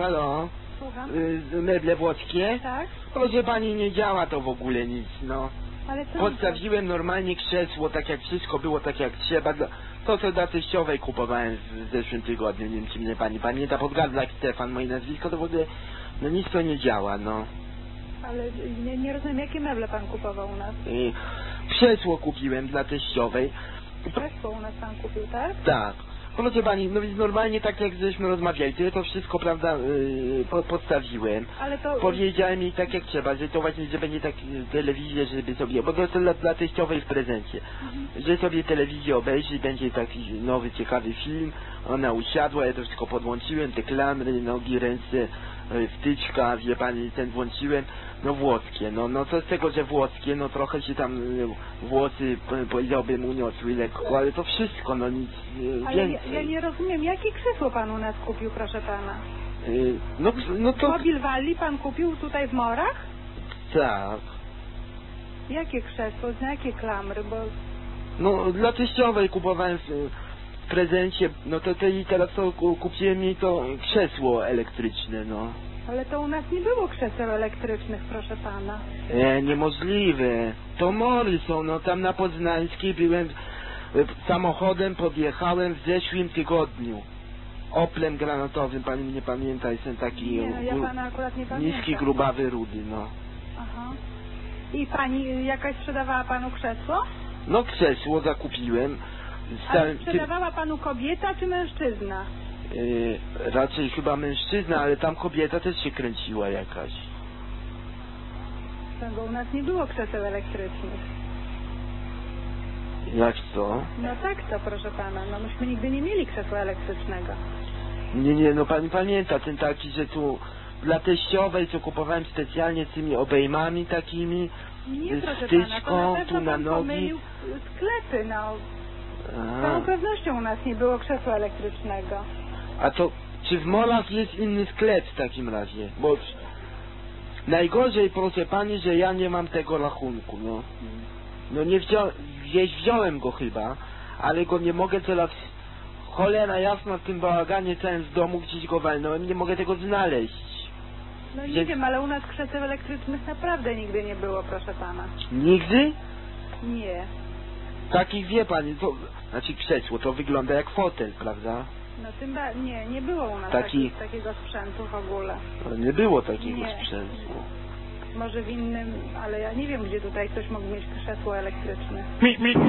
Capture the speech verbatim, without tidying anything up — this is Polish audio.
halo. Słucham? Y, meble włoskie? Tak? Proszę pani, nie działa to w ogóle nic, no. Ale co? Podstawiłem normalnie krzesło, tak jak wszystko było, tak jak trzeba. Dla... To, co dla teściowej kupowałem w zeszłym tygodniu, nie wiem, czy mnie pani pamięta, Podgardlak Stefan, moje nazwisko, to w ogóle, no nic to nie działa, no. Ale nie, nie rozumiem, jakie meble pan kupował u nas? I krzesło kupiłem dla teściowej. Krzesło u nas pan kupił, tak? Tak. Proszę pani, no więc normalnie tak jak żeśmy rozmawiali, to ja to wszystko, prawda, yy, po, podstawiłem. Ale to... Powiedziałem jej tak jak trzeba, że to właśnie, że będzie tak telewizję, żeby sobie, bo to jest dla, dla teściowej w prezencie, mhm. że sobie telewizję obejrzy, będzie taki nowy, ciekawy film, ona usiadła, ja to wszystko podłączyłem, te klamry, nogi, ręce, wtyczka, wie pani, ten włączyłem, no włoskie, no, no co z tego, że włoskie, no trochę się tam włosy, powiedziałbym, uniosły lekko, ale to wszystko, no nic ale więcej. Ja, ja nie rozumiem, jakie krzesło pan u nas kupił, proszę pana? Yy, no, no to... Mobil Walli pan kupił tutaj w Morach? Tak. Jakie krzesło, na jakie klamry, bo... No dla teściowej kupowałem w, w prezencie, no to, to i teraz to kupiłem jej to krzesło elektryczne, no. Ale to u nas nie było krzeseł elektrycznych, proszę pana. E, niemożliwe. To mory są, no tam na Poznańskiej byłem, samochodem podjechałem w zeszłym tygodniu. Oplem granatowym, pani mnie pamięta, jestem taki nie, no, ja pana akurat nie pamiętam. niski, grubawy, rudy, no. Aha. I pani jakaś sprzedawała panu krzesło? No krzesło zakupiłem. Ale sprzedawała panu kobieta czy mężczyzna? Yy, raczej chyba mężczyzna, ale tam kobieta też się kręciła jakaś. Bo u nas nie było krzeseł elektrycznych. Jak to? No tak to, proszę pana, no myśmy nigdy nie mieli krzesła elektrycznego. Nie, nie, no pani pamięta ten taki, że tu dla teściowej, co kupowałem specjalnie z tymi obejmami takimi, nie, z proszę wtyczką, pana, to tu na pan nogi. pomylił sklepy, no. Z całą pewnością u nas nie było krzesła elektrycznego. A to, czy w Molach jest inny sklep w takim razie? Bo najgorzej, proszę pani, że ja nie mam tego rachunku, no. No nie wziąłem, gdzieś wziąłem go chyba, ale go nie mogę teraz, cholera jasna, w tym bałaganie całym z domu gdzieś go walnąłem, nie mogę tego znaleźć. No nie Gdzie... wiem, ale u nas krzeseł elektrycznych naprawdę nigdy nie było, proszę pana. Nigdy? Nie. Takich wie pani, to, znaczy krzesło, to wygląda jak fotel, prawda? No tym ba... nie, nie było u nas Taki... taki... takiego sprzętu w ogóle. No, nie było takiego nie. sprzętu. Może w innym, ale ja nie wiem, gdzie tutaj ktoś mógł mieć krzesło elektryczne. Mi, mi.